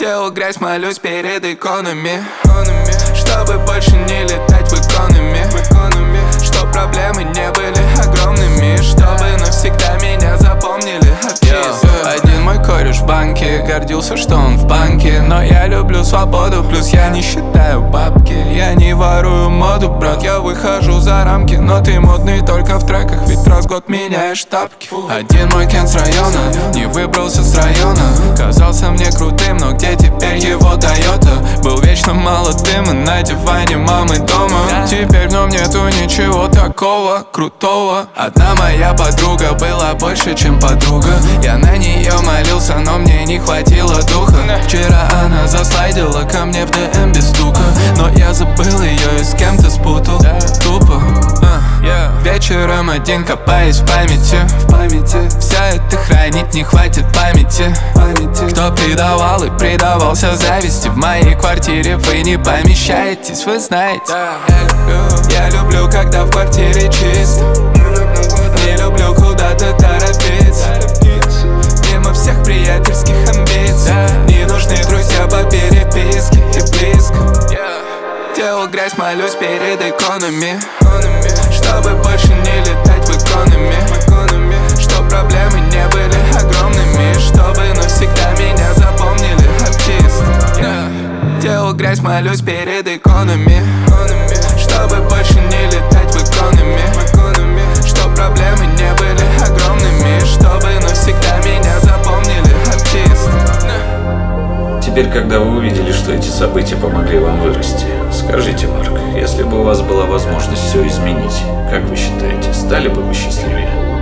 Делал грязь, молюсь перед иконами, чтобы больше не летать в экономе, чтоб проблемы не были огромными, чтобы навсегда меня запомнили артисты. Один мой кореш в банке гордился, что он в банке, но я люблю свободу, плюс я не считаю бабки. Я не ворую моду, брат, я выхожу за рамки, но ты модный только в треках, ведь раз в год меняешь тапки. Один мой кен с района не выбрался с района, казался мне крутым, но где теперь его Тойота? Был вечно молодым и на диване мамы дома. Теперь в нем нету ничего такого крутого. Одна моя подруга была больше, чем подруга. Я на нее молился, но мне не хватило духа. Вчера она заслайдила ко мне в ДМ без стука, но я забыл ее и с кем-то спутал. Тупо. Вечером один копаясь в памяти. Все это хранить не хватит памяти. Кто предавал и предавался зависти? В моей квартире вы не помещаетесь, вы знаете. Я люблю, когда в квартире чисто. Не люблю куда-то торопиться. Мимо всех приятельских амбиций. Не нужны друзья по переписке и близко. Делал грязь, молюсь перед иконами, чтобы больше не летать в экономе, чтоб проблемы не были огромными, чтобы навсегда меня запомнили артисты. Делал грязь, молюсь перед иконами, чтобы больше не летать в экономе, чтоб проблемы не были огромными, чтобы навсегда меня запомнили артисты. Теперь, когда вы увидели, что эти события помогли вам вырасти, скажите, Марк, если бы у вас была возможность все изменить, как вы считаете, стали бы вы счастливее?